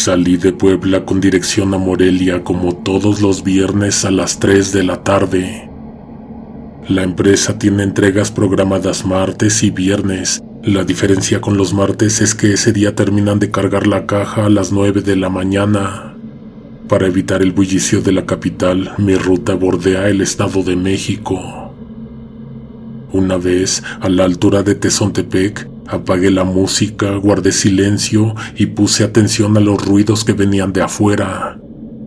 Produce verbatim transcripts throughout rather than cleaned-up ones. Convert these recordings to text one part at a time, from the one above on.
Salí de Puebla con dirección a Morelia como todos los viernes a las tres de la tarde. La empresa tiene entregas programadas martes y viernes. La diferencia con los martes es que ese día terminan de cargar la caja a las nueve de la mañana. Para evitar el bullicio de la capital, mi ruta bordea el Estado de México. Una vez, a la altura de Tezontepec, apagué la música, guardé silencio y puse atención a los ruidos que venían de afuera.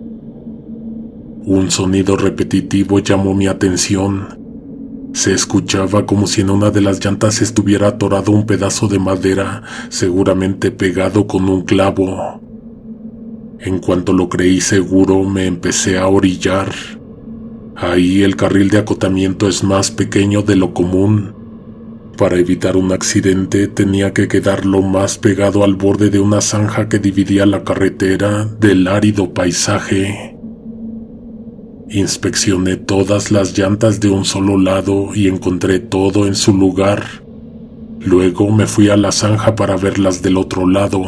Un sonido repetitivo llamó mi atención. Se escuchaba como si en una de las llantas estuviera atorado un pedazo de madera, seguramente pegado con un clavo. En cuanto lo creí seguro, me empecé a orillar. Ahí el carril de acotamiento es más pequeño de lo común. Para evitar un accidente tenía que quedar lo más pegado al borde de una zanja que dividía la carretera del árido paisaje. Inspeccioné todas las llantas de un solo lado y encontré todo en su lugar. Luego me fui a la zanja para verlas del otro lado.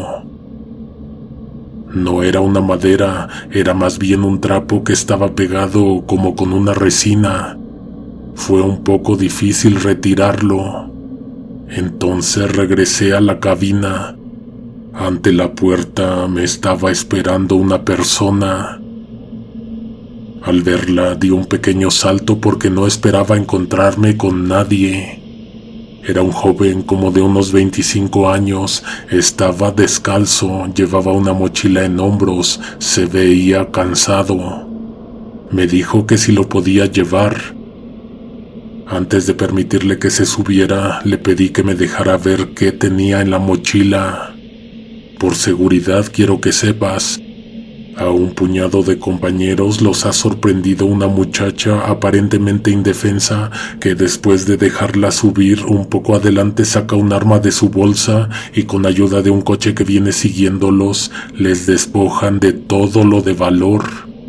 No era una madera, era más bien un trapo que estaba pegado como con una resina. Fue un poco difícil retirarlo. Entonces regresé a la cabina. Ante la puerta me estaba esperando una persona. Al verla di un pequeño salto porque no esperaba encontrarme con nadie. Era un joven como de unos veinticinco años, estaba descalzo, llevaba una mochila en hombros, se veía cansado. Me dijo que si lo podía llevar. Antes de permitirle que se subiera, le pedí que me dejara ver qué tenía en la mochila. Por seguridad quiero que sepas, a un puñado de compañeros los ha sorprendido una muchacha aparentemente indefensa que después de dejarla subir un poco adelante saca un arma de su bolsa y con ayuda de un coche que viene siguiéndolos les despojan de todo lo de valor.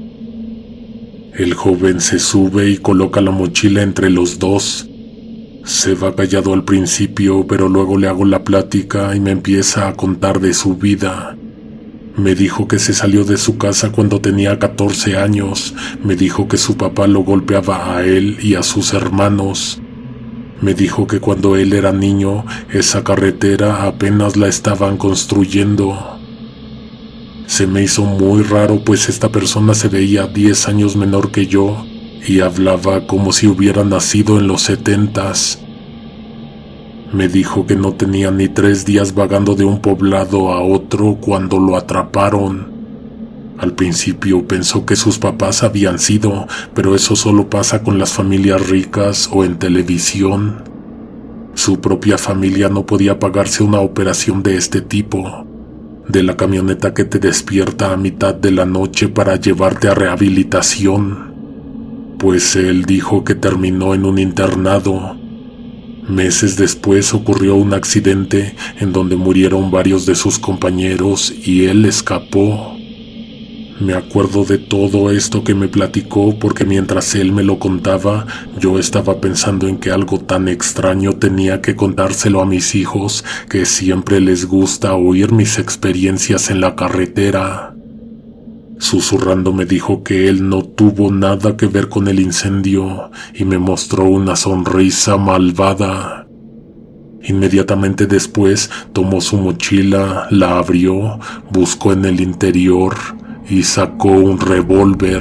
El joven se sube y coloca la mochila entre los dos. Se va callado al principio, pero luego le hago la plática y me empieza a contar de su vida. Me dijo que se salió de su casa cuando tenía catorce años. Me dijo que su papá lo golpeaba a él y a sus hermanos. Me dijo que cuando él era niño, esa carretera apenas la estaban construyendo. Se me hizo muy raro, pues esta persona se veía diez años menor que yo y hablaba como si hubiera nacido en los setentas. Me dijo que no tenía ni tres días vagando de un poblado a otro cuando lo atraparon. Al principio pensó que sus papás habían sido, pero eso solo pasa con las familias ricas o en televisión. Su propia familia no podía pagarse una operación de este tipo, de la camioneta que te despierta a mitad de la noche para llevarte a rehabilitación. Pues él dijo que terminó en un internado. Meses después ocurrió un accidente en donde murieron varios de sus compañeros y él escapó. Me acuerdo de todo esto que me platicó porque mientras él me lo contaba, yo estaba pensando en que algo tan extraño tenía que contárselo a mis hijos, que siempre les gusta oír mis experiencias en la carretera. Susurrando me dijo que él no tuvo nada que ver con el incendio y me mostró una sonrisa malvada. Inmediatamente después tomó su mochila, la abrió, buscó en el interior y sacó un revólver.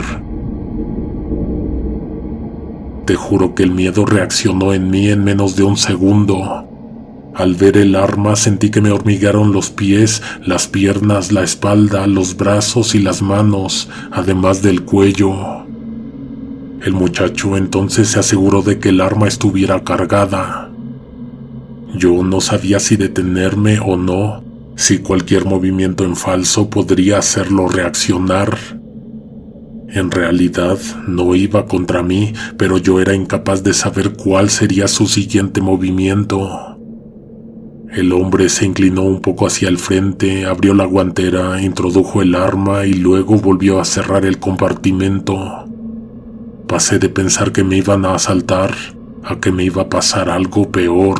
Te juro que el miedo reaccionó en mí en menos de un segundo. Al ver el arma sentí que me hormiguearon los pies, las piernas, la espalda, los brazos y las manos, además del cuello. El muchacho entonces se aseguró de que el arma estuviera cargada. Yo no sabía si detenerme o no, si cualquier movimiento en falso podría hacerlo reaccionar. En realidad no iba contra mí, pero yo era incapaz de saber cuál sería su siguiente movimiento. El hombre se inclinó un poco hacia el frente, abrió la guantera, introdujo el arma y luego volvió a cerrar el compartimento. Pasé de pensar que me iban a asaltar a que me iba a pasar algo peor,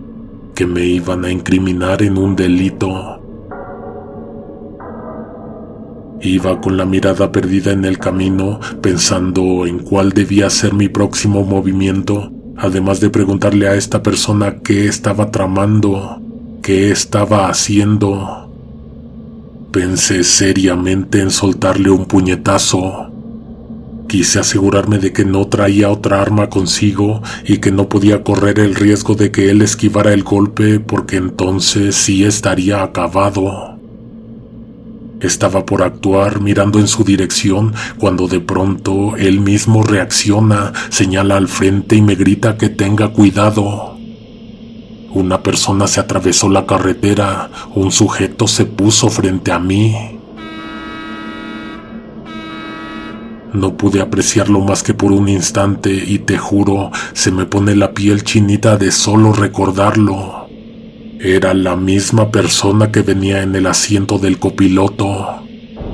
que me iban a incriminar en un delito. Iba con la mirada perdida en el camino, pensando en cuál debía ser mi próximo movimiento, además de preguntarle a esta persona qué estaba tramando, qué estaba haciendo. Pensé seriamente en soltarle un puñetazo. Quise asegurarme de que no traía otra arma consigo y que no podía correr el riesgo de que él esquivara el golpe, porque entonces sí estaría acabado. Estaba por actuar mirando en su dirección cuando de pronto él mismo reacciona, señala al frente y me grita que tenga cuidado. Una persona se atravesó la carretera, un sujeto se puso frente a mí. No pude apreciarlo más que por un instante y te juro, se me pone la piel chinita de solo recordarlo. Era la misma persona que venía en el asiento del copiloto.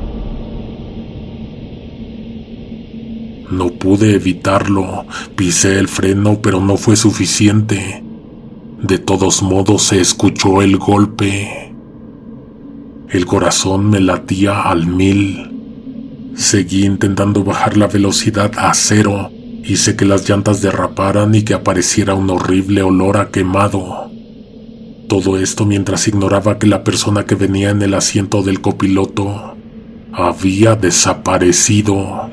No pude evitarlo, pisé el freno, pero no fue suficiente. De todos modos se escuchó el golpe. El corazón me latía al mil. Seguí intentando bajar la velocidad a cero. Hice que las llantas derraparan y que apareciera un horrible olor a quemado. Todo esto mientras ignoraba que la persona que venía en el asiento del copiloto había desaparecido.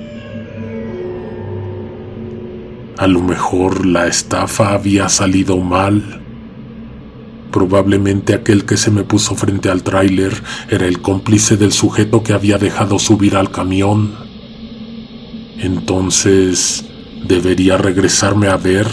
A lo mejor la estafa había salido mal. Probablemente aquel que se me puso frente al tráiler era el cómplice del sujeto que había dejado subir al camión. Entonces, ¿debería regresarme a ver?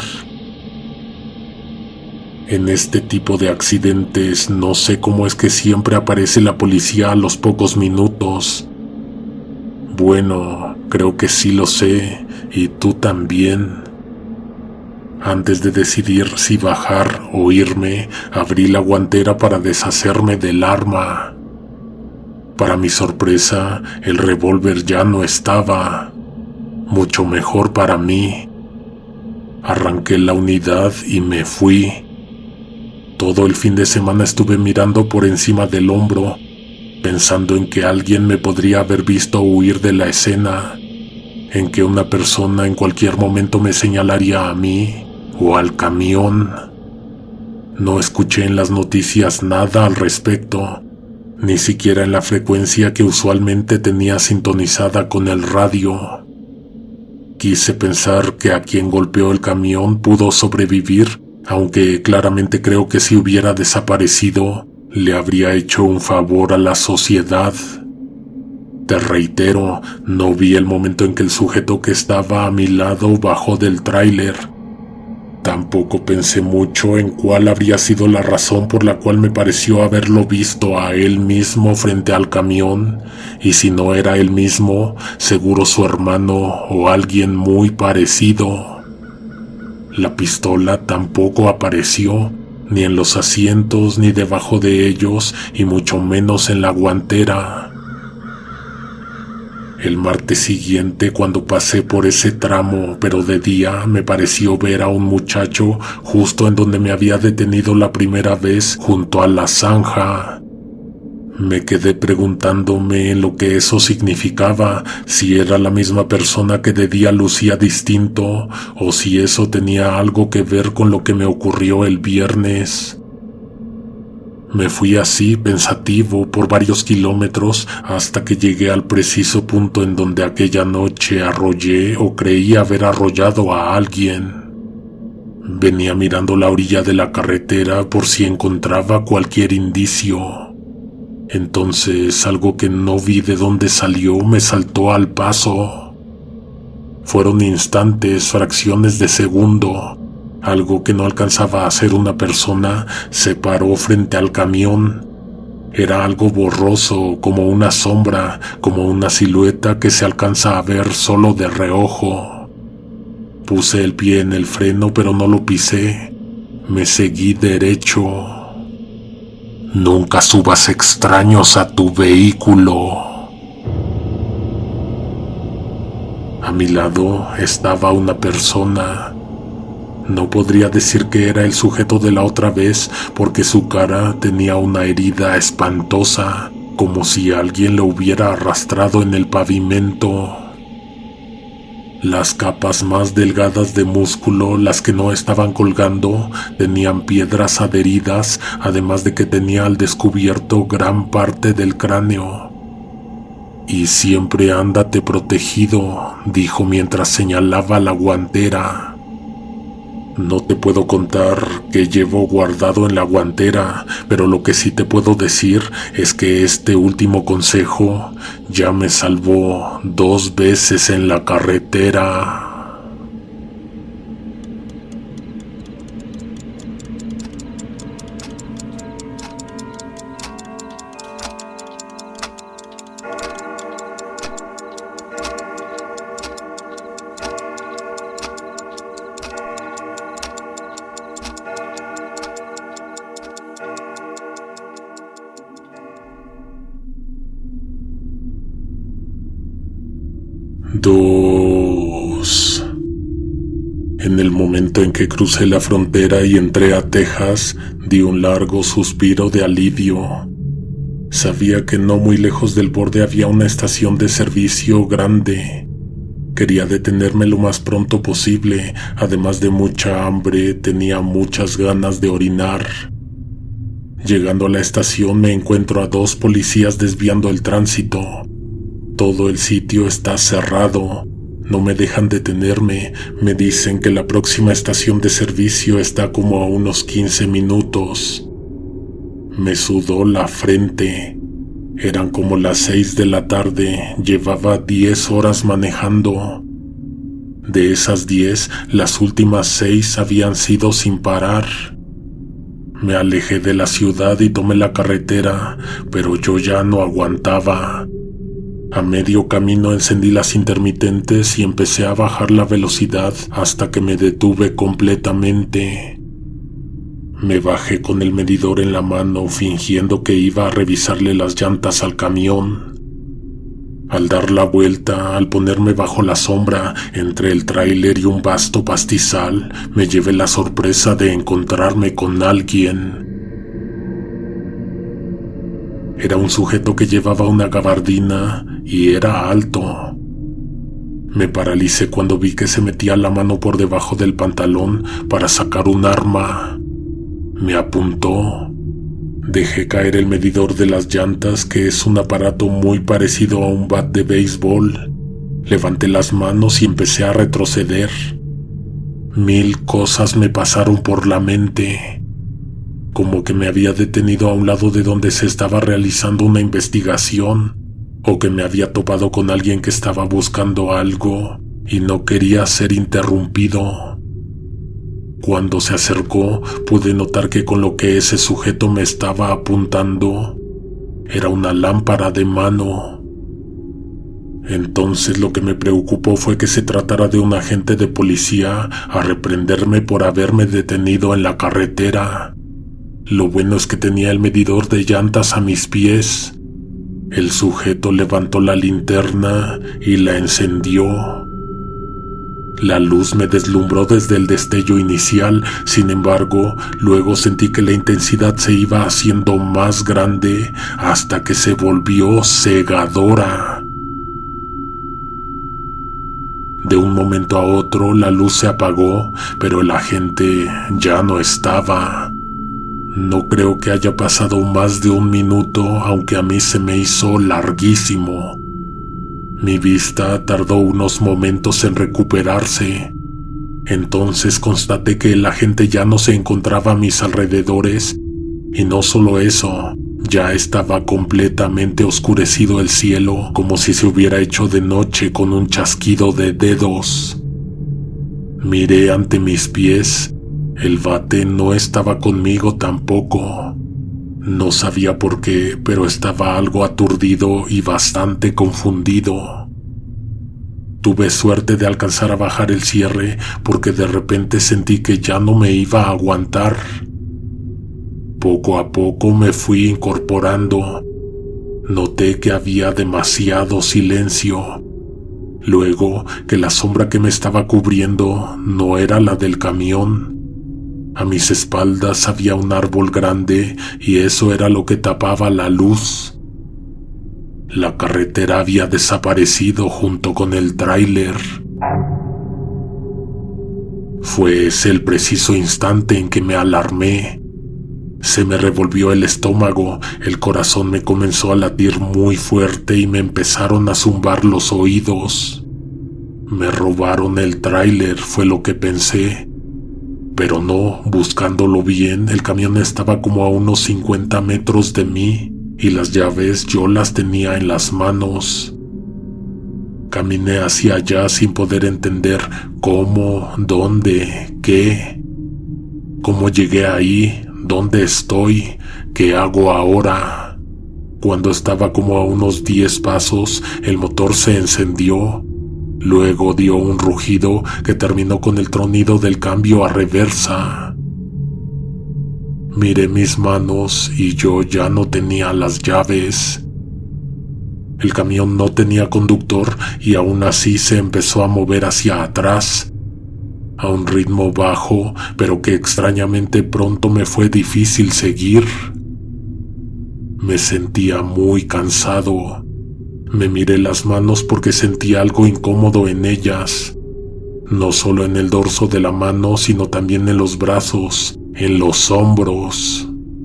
En este tipo de accidentes no sé cómo es que siempre aparece la policía a los pocos minutos. Bueno, creo que sí lo sé, y tú también. Antes de decidir si bajar o irme, abrí la guantera para deshacerme del arma. Para mi sorpresa, el revólver ya no estaba. Mucho mejor para mí. Arranqué la unidad y me fui. Todo el fin de semana estuve mirando por encima del hombro, pensando en que alguien me podría haber visto huir de la escena, en que una persona en cualquier momento me señalaría a mí o al camión. No escuché en las noticias nada al respecto, ni siquiera en la frecuencia que usualmente tenía sintonizada con el radio. Quise pensar que a quien golpeó el camión pudo sobrevivir, aunque claramente creo que si hubiera desaparecido, le habría hecho un favor a la sociedad. Te reitero, no vi el momento en que el sujeto que estaba a mi lado bajó del tráiler. Tampoco pensé mucho en cuál habría sido la razón por la cual me pareció haberlo visto a él mismo frente al camión, y si no era él mismo, seguro su hermano o alguien muy parecido. La pistola tampoco apareció, ni en los asientos ni debajo de ellos, y mucho menos en la guantera. El martes siguiente, cuando pasé por ese tramo, pero de día, me pareció ver a un muchacho justo en donde me había detenido la primera vez, junto a la zanja. Me quedé preguntándome en lo que eso significaba, si era la misma persona que de día lucía distinto, o si eso tenía algo que ver con lo que me ocurrió el viernes. Me fui así, pensativo, por varios kilómetros, hasta que llegué al preciso punto en donde aquella noche arrollé o creí haber arrollado a alguien. Venía mirando la orilla de la carretera por si encontraba cualquier indicio. Entonces algo que no vi de dónde salió me saltó al paso. Fueron instantes, fracciones de segundo. Algo que no alcanzaba a hacer una persona se paró frente al camión. Era algo borroso, como una sombra, como una silueta que se alcanza a ver solo de reojo. Puse el pie en el freno, pero no lo pisé. Me seguí derecho. Nunca subas extraños a tu vehículo. A mi lado estaba una persona. No podría decir que era el sujeto de la otra vez porque su cara tenía una herida espantosa, como si alguien lo hubiera arrastrado en el pavimento. Las capas más delgadas de músculo, las que no estaban colgando, tenían piedras adheridas, además de que tenía al descubierto gran parte del cráneo. «Y siempre ándate protegido», dijo mientras señalaba la guantera. No te puedo contar qué llevo guardado en la guantera, pero lo que sí te puedo decir es que este último consejo ya me salvó dos veces en la carretera. Dos. En el momento en que crucé la frontera y entré a Texas, di un largo suspiro de alivio. Sabía que no muy lejos del borde había una estación de servicio grande. Quería detenerme lo más pronto posible. Además de mucha hambre, tenía muchas ganas de orinar. Llegando a la estación me encuentro a dos policías desviando el tránsito. Todo el sitio está cerrado. No me dejan detenerme. Me dicen que la próxima estación de servicio está como a unos quince minutos. Me sudó la frente. Eran como las seis de la tarde. Llevaba diez horas manejando. De esas diez, las últimas seis habían sido sin parar. Me alejé de la ciudad y tomé la carretera, pero yo ya no aguantaba. A medio camino encendí las intermitentes y empecé a bajar la velocidad hasta que me detuve completamente. Me bajé con el medidor en la mano, fingiendo que iba a revisarle las llantas al camión. Al dar la vuelta, al ponerme bajo la sombra, entre el tráiler y un vasto pastizal, me llevé la sorpresa de encontrarme con alguien. Era un sujeto que llevaba una gabardina y era alto. Me paralicé cuando vi que se metía la mano por debajo del pantalón para sacar un arma. Me apuntó. Dejé caer el medidor de las llantas, que es un aparato muy parecido a un bat de béisbol. Levanté las manos y empecé a retroceder. Mil cosas me pasaron por la mente. Como que me había detenido a un lado de donde se estaba realizando una investigación, o que me había topado con alguien que estaba buscando algo y no quería ser interrumpido. Cuando se acercó, pude notar que con lo que ese sujeto me estaba apuntando era una lámpara de mano. Entonces lo que me preocupó fue que se tratara de un agente de policía a reprenderme por haberme detenido en la carretera. Lo bueno es que tenía el medidor de llantas a mis pies. El sujeto levantó la linterna y la encendió. La luz me deslumbró desde el destello inicial. Sin embargo, luego sentí que la intensidad se iba haciendo más grande hasta que se volvió cegadora. De un momento a otro la luz se apagó, pero el agente ya no estaba. No creo que haya pasado más de un minuto, aunque a mí se me hizo larguísimo. Mi vista tardó unos momentos en recuperarse. Entonces constaté que el agente ya no se encontraba a mis alrededores, y no solo eso, ya estaba completamente oscurecido el cielo, como si se hubiera hecho de noche con un chasquido de dedos. Miré ante mis pies. El bate no estaba conmigo tampoco. No sabía por qué, pero estaba algo aturdido y bastante confundido. Tuve suerte de alcanzar a bajar el cierre porque de repente sentí que ya no me iba a aguantar. Poco a poco me fui incorporando. Noté que había demasiado silencio. Luego que la sombra que me estaba cubriendo no era la del camión. A mis espaldas había un árbol grande y eso era lo que tapaba la luz. La carretera había desaparecido junto con el tráiler. Fue ese el preciso instante en que me alarmé. Se me revolvió el estómago, el corazón me comenzó a latir muy fuerte y me empezaron a zumbar los oídos. Me robaron el tráiler, fue lo que pensé. Pero no, buscándolo bien, el camión estaba como a unos cincuenta metros de mí y las llaves yo las tenía en las manos. Caminé hacia allá sin poder entender cómo, dónde, qué, cómo llegué ahí, dónde estoy, qué hago ahora. Cuando estaba como a unos diez pasos, el motor se encendió. Luego dio un rugido que terminó con el tronido del cambio a reversa. Miré mis manos y yo ya no tenía las llaves. El camión no tenía conductor y aún así se empezó a mover hacia atrás, a un ritmo bajo, pero que extrañamente pronto me fue difícil seguir. Me sentía muy cansado. Me miré las manos porque sentía algo incómodo en ellas, no solo en el dorso de la mano, sino también en los brazos, en los hombros.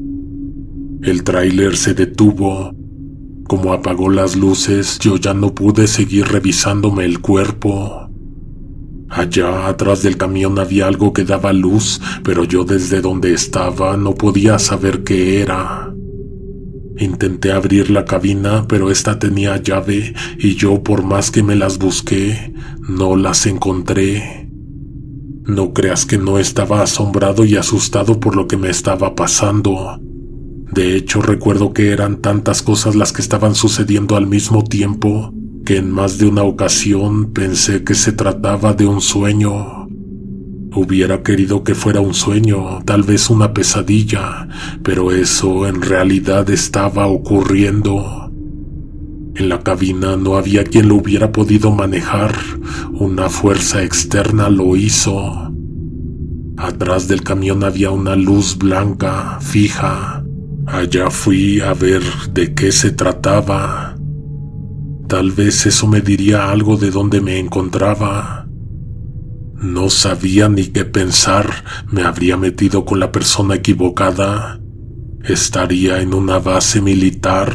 El tráiler se detuvo. Como apagó las luces, yo ya no pude seguir revisándome el cuerpo. Allá atrás del camión había algo que daba luz, pero yo desde donde estaba no podía saber qué era. Intenté abrir la cabina, pero esta tenía llave y yo, por más que me las busqué, no las encontré. No creas que no estaba asombrado y asustado por lo que me estaba pasando. De hecho, recuerdo que eran tantas cosas las que estaban sucediendo al mismo tiempo que en más de una ocasión pensé que se trataba de un sueño. Hubiera querido que fuera un sueño, tal vez una pesadilla, pero eso en realidad estaba ocurriendo. En la cabina no había quien lo hubiera podido manejar, una fuerza externa lo hizo. Atrás del camión había una luz blanca, fija. Allá fui a ver de qué se trataba. Tal vez eso me diría algo de dónde me encontraba. No sabía ni qué pensar. ¿Me habría metido con la persona equivocada? ¿Estaría en una base militar?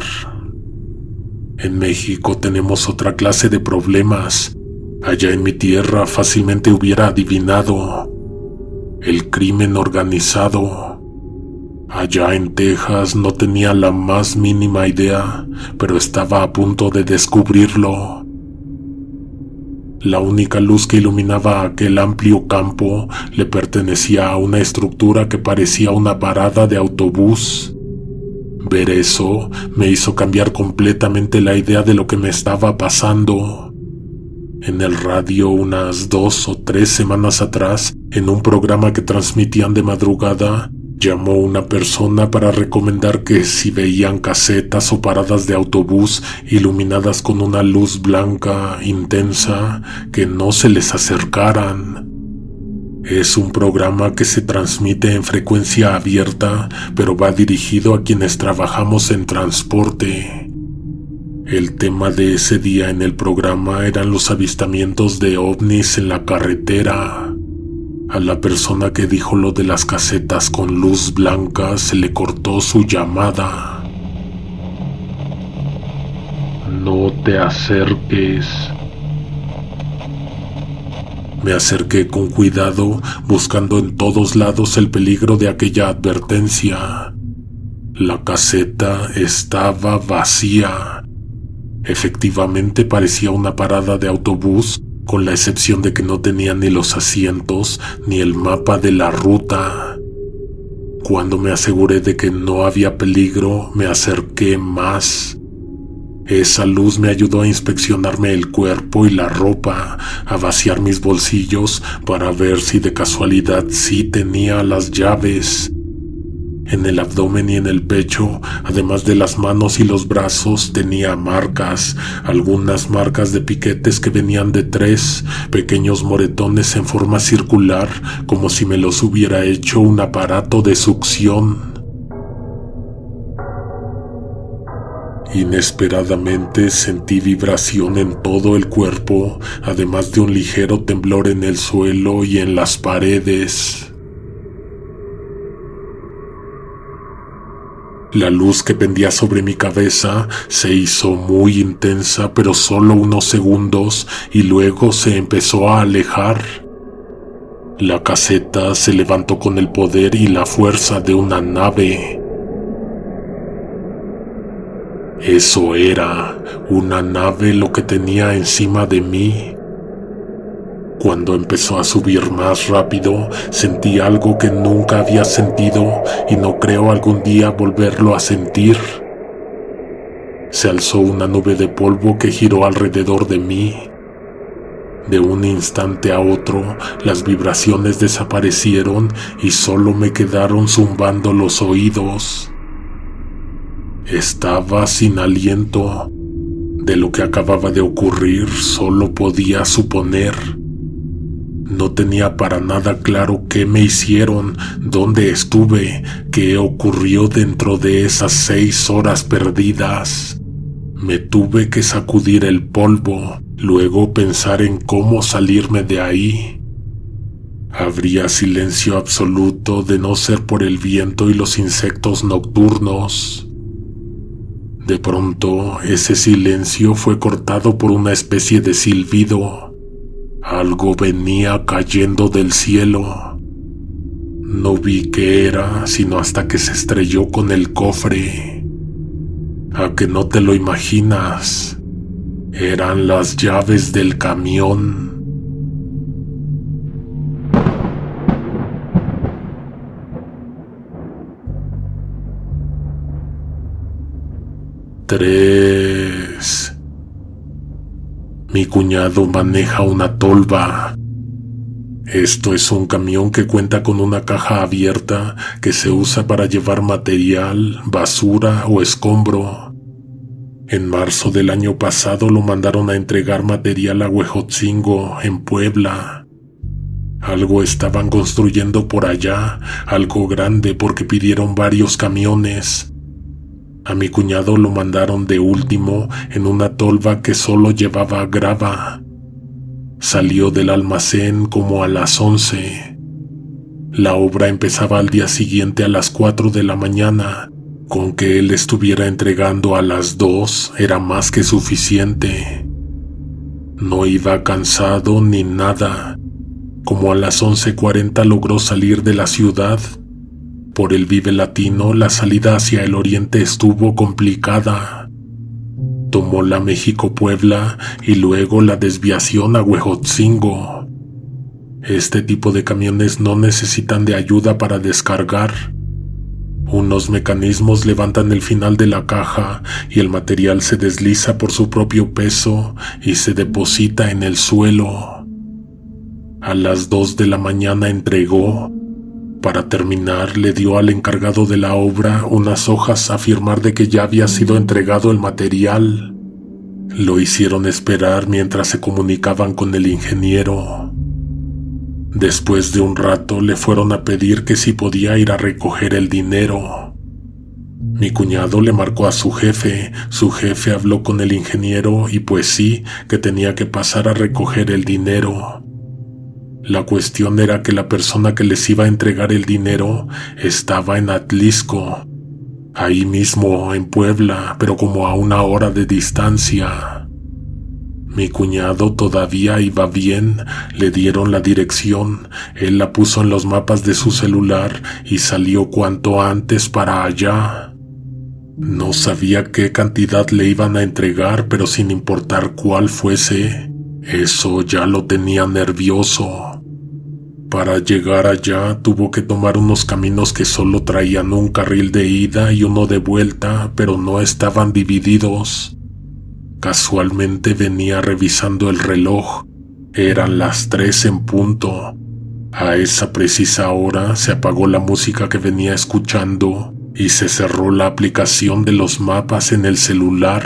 En México tenemos otra clase de problemas. Allá en mi tierra fácilmente hubiera adivinado. El crimen organizado. Allá en Texas no tenía la más mínima idea, pero estaba a punto de descubrirlo. La única luz que iluminaba aquel amplio campo le pertenecía a una estructura que parecía una parada de autobús. Ver eso me hizo cambiar completamente la idea de lo que me estaba pasando. En el radio, unas dos o tres semanas atrás, en un programa que transmitían de madrugada, llamó una persona para recomendar que si veían casetas o paradas de autobús iluminadas con una luz blanca intensa, que no se les acercaran. Es un programa que se transmite en frecuencia abierta, pero va dirigido a quienes trabajamos en transporte. El tema de ese día en el programa eran los avistamientos de ovnis en la carretera. A la persona que dijo lo de las casetas con luz blanca se le cortó su llamada. No te acerques. Me acerqué con cuidado, buscando en todos lados el peligro de aquella advertencia. La caseta estaba vacía. Efectivamente parecía una parada de autobús, con la excepción de que no tenía ni los asientos ni el mapa de la ruta. Cuando me aseguré de que no había peligro, me acerqué más. Esa luz me ayudó a inspeccionarme el cuerpo y la ropa, a vaciar mis bolsillos para ver si de casualidad sí tenía las llaves. En el abdomen y en el pecho, además de las manos y los brazos, tenía marcas, algunas marcas de piquetes que venían de tres, pequeños moretones en forma circular, como si me los hubiera hecho un aparato de succión. Inesperadamente sentí vibración en todo el cuerpo, además de un ligero temblor en el suelo y en las paredes. La luz que pendía sobre mi cabeza se hizo muy intensa, pero solo unos segundos, y luego se empezó a alejar. La caseta se levantó con el poder y la fuerza de una nave. Eso era una nave lo que tenía encima de mí. Cuando empezó a subir más rápido, sentí algo que nunca había sentido y no creo algún día volverlo a sentir. Se alzó una nube de polvo que giró alrededor de mí. De un instante a otro, las vibraciones desaparecieron y solo me quedaron zumbando los oídos. Estaba sin aliento. De lo que acababa de ocurrir solo podía suponer. No tenía para nada claro qué me hicieron, dónde estuve, qué ocurrió dentro de esas seis horas perdidas. Me tuve que sacudir el polvo, luego pensar en cómo salirme de ahí. Habría silencio absoluto de no ser por el viento y los insectos nocturnos. De pronto, ese silencio fue cortado por una especie de silbido. Algo venía cayendo del cielo. No vi qué era, sino hasta que se estrelló con el cofre. ¿A que no te lo imaginas? Eran las llaves del camión. Tres. Mi cuñado maneja una tolva. Esto es un camión que cuenta con una caja abierta que se usa para llevar material, basura o escombro. En marzo del año pasado lo mandaron a entregar material a Huejotzingo, en Puebla. Algo estaban construyendo por allá, algo grande porque pidieron varios camiones. A mi cuñado lo mandaron de último en una tolva que solo llevaba grava. Salió del almacén como a las once. La obra empezaba al día siguiente a las cuatro de la mañana. Con que él estuviera entregando a las dos era más que suficiente. No iba cansado ni nada. Como a las once cuarenta logró salir de la ciudad. Por el Vive Latino, la salida hacia el oriente estuvo complicada. Tomó la México-Puebla y luego la desviación a Huejotzingo. Este tipo de camiones no necesitan de ayuda para descargar. Unos mecanismos levantan el final de la caja y el material se desliza por su propio peso y se deposita en el suelo. A las dos de la mañana entregó. Para terminar, le dio al encargado de la obra unas hojas a firmar de que ya había sido entregado el material. Lo hicieron esperar mientras se comunicaban con el ingeniero. Después de un rato le fueron a pedir que si podía ir a recoger el dinero. Mi cuñado le marcó a su jefe, su jefe habló con el ingeniero y pues sí, que tenía que pasar a recoger el dinero. La cuestión era que la persona que les iba a entregar el dinero estaba en Atlisco, ahí mismo en Puebla, pero como a una hora de distancia. Mi cuñado todavía iba bien, le dieron la dirección, él la puso en los mapas de su celular y salió cuanto antes para allá. No sabía qué cantidad le iban a entregar, pero sin importar cuál fuese, eso ya lo tenía nervioso. Para llegar allá tuvo que tomar unos caminos que solo traían un carril de ida y uno de vuelta, pero no estaban divididos. Casualmente venía revisando el reloj. Eran las tres en punto. A esa precisa hora se apagó la música que venía escuchando y se cerró la aplicación de los mapas en el celular.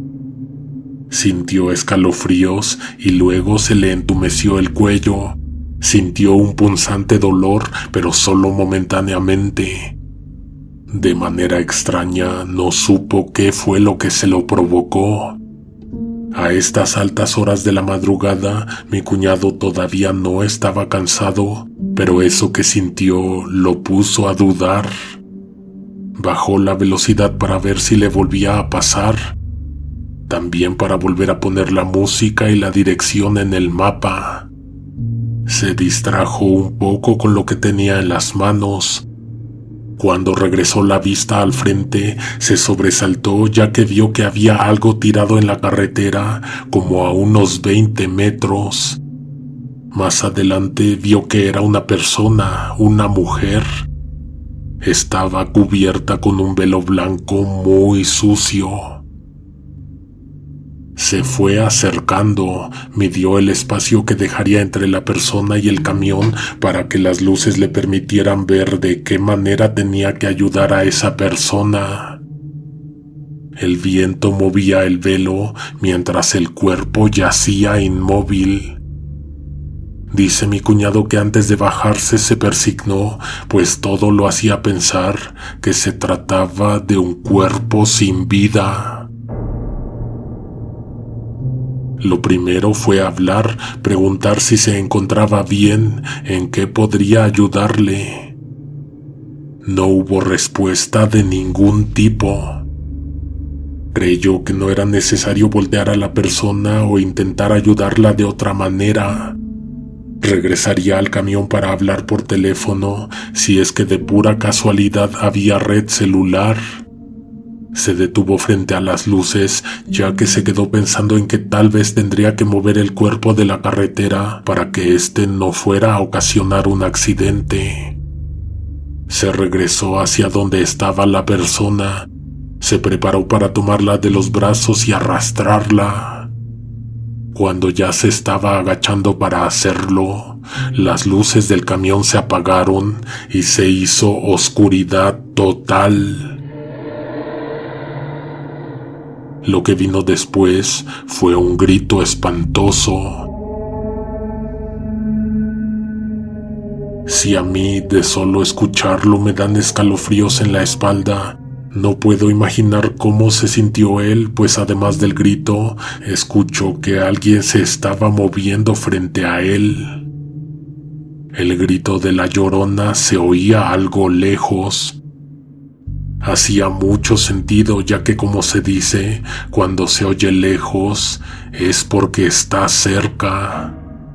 Sintió escalofríos y luego se le entumeció el cuello. Sintió un punzante dolor, pero solo momentáneamente. De manera extraña, no supo qué fue lo que se lo provocó. A estas altas horas de la madrugada, mi cuñado todavía no estaba cansado, pero eso que sintió lo puso a dudar. Bajó la velocidad para ver si le volvía a pasar, también para volver a poner la música y la dirección en el mapa. Se distrajo un poco con lo que tenía en las manos. Cuando regresó la vista al frente, se sobresaltó ya que vio que había algo tirado en la carretera como a unos veinte metros. Más adelante vio que era una persona, una mujer. Estaba cubierta con un velo blanco muy sucio. Se fue acercando, midió el espacio que dejaría entre la persona y el camión para que las luces le permitieran ver de qué manera tenía que ayudar a esa persona. El viento movía el velo mientras el cuerpo yacía inmóvil. Dice mi cuñado que antes de bajarse se persignó, pues todo lo hacía pensar que se trataba de un cuerpo sin vida. Lo primero fue hablar, preguntar si se encontraba bien, en qué podría ayudarle. No hubo respuesta de ningún tipo. Creyó que no era necesario voltear a la persona o intentar ayudarla de otra manera. Regresaría al camión para hablar por teléfono si es que de pura casualidad había red celular. Se detuvo frente a las luces, ya que se quedó pensando en que tal vez tendría que mover el cuerpo de la carretera para que éste no fuera a ocasionar un accidente. Se regresó hacia donde estaba la persona. Se preparó para tomarla de los brazos y arrastrarla. Cuando ya se estaba agachando para hacerlo, las luces del camión se apagaron y se hizo oscuridad total. Lo que vino después fue un grito espantoso. Si a mí de solo escucharlo me dan escalofríos en la espalda, no puedo imaginar cómo se sintió él, pues además del grito, escuchó que alguien se estaba moviendo frente a él. El grito de la Llorona se oía algo lejos. Hacía mucho sentido, ya que, como se dice, cuando se oye lejos es porque está cerca.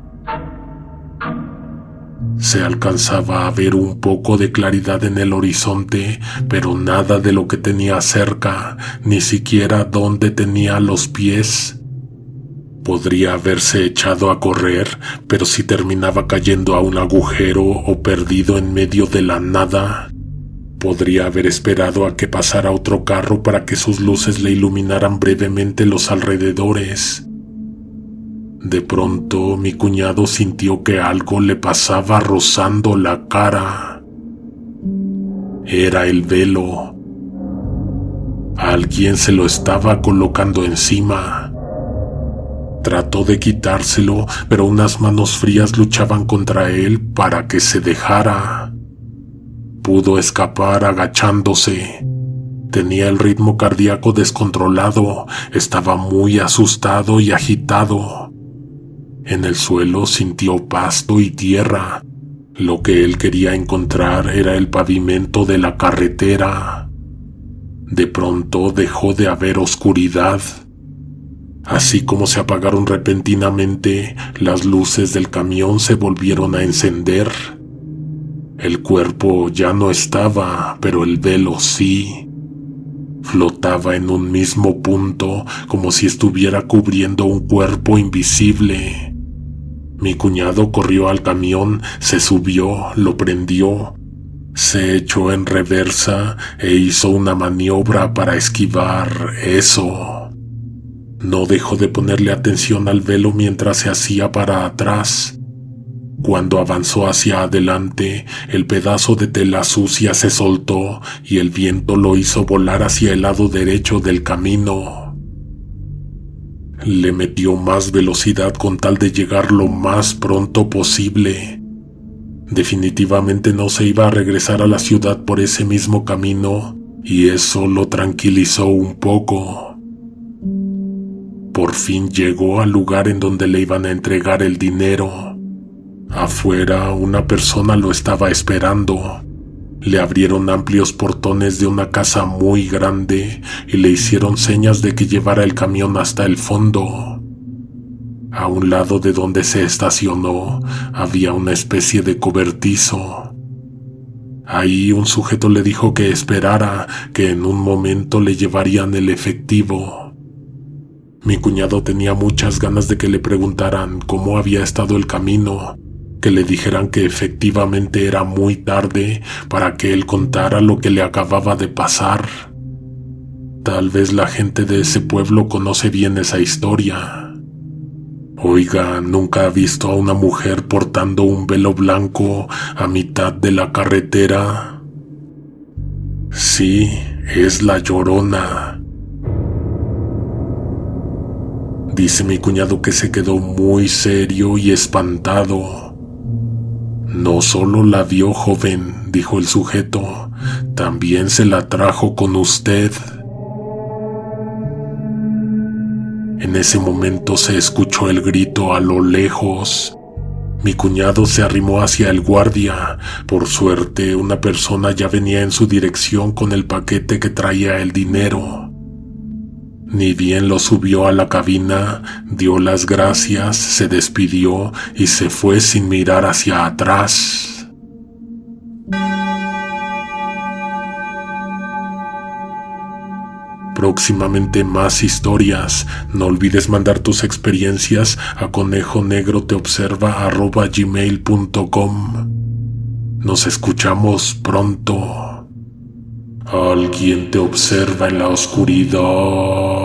Se alcanzaba a ver un poco de claridad en el horizonte, pero nada de lo que tenía cerca, ni siquiera dónde tenía los pies. Podría haberse echado a correr, pero si terminaba cayendo a un agujero o perdido en medio de la nada, podría haber esperado a que pasara otro carro para que sus luces le iluminaran brevemente los alrededores. De pronto, mi cuñado sintió que algo le pasaba rozando la cara. Era el velo. Alguien se lo estaba colocando encima. Trató de quitárselo, pero unas manos frías luchaban contra él para que se dejara. Pudo escapar agachándose. Tenía el ritmo cardíaco descontrolado, estaba muy asustado y agitado. En el suelo sintió pasto y tierra. Lo que él quería encontrar era el pavimento de la carretera. De pronto dejó de haber oscuridad. Así como se apagaron repentinamente, las luces del camión se volvieron a encender. El cuerpo ya no estaba, pero el velo sí. Flotaba en un mismo punto, como si estuviera cubriendo un cuerpo invisible. Mi cuñado corrió al camión, se subió, lo prendió, se echó en reversa e hizo una maniobra para esquivar eso. No dejó de ponerle atención al velo mientras se hacía para atrás. Cuando avanzó hacia adelante, el pedazo de tela sucia se soltó y el viento lo hizo volar hacia el lado derecho del camino. Le metió más velocidad con tal de llegar lo más pronto posible. Definitivamente no se iba a regresar a la ciudad por ese mismo camino, y eso lo tranquilizó un poco. Por fin llegó al lugar en donde le iban a entregar el dinero. Afuera una persona lo estaba esperando. Le abrieron amplios portones de una casa muy grande y le hicieron señas de que llevara el camión hasta el fondo. A un lado de donde se estacionó había una especie de cobertizo. Ahí un sujeto le dijo que esperara, que en un momento le llevarían el efectivo. Mi cuñado tenía muchas ganas de que le preguntaran cómo había estado el camino, que le dijeran que efectivamente era muy tarde para que él contara lo que le acababa de pasar. Tal vez la gente de ese pueblo conoce bien esa historia. Oiga, ¿nunca ha visto a una mujer portando un velo blanco a mitad de la carretera? Sí, es la Llorona. Dice mi cuñado que se quedó muy serio y espantado. No solo la vio, joven, dijo el sujeto, también se la trajo con usted. En ese momento se escuchó el grito a lo lejos. Mi cuñado se arrimó hacia el guardia. Por suerte, una persona ya venía en su dirección con el paquete que traía el dinero. Ni bien lo subió a la cabina, dio las gracias, se despidió y se fue sin mirar hacia atrás. Próximamente más historias. No olvides mandar tus experiencias a conejonegroteobserva arroba gmail punto com. Nos escuchamos pronto. Alguien te observa en la oscuridad.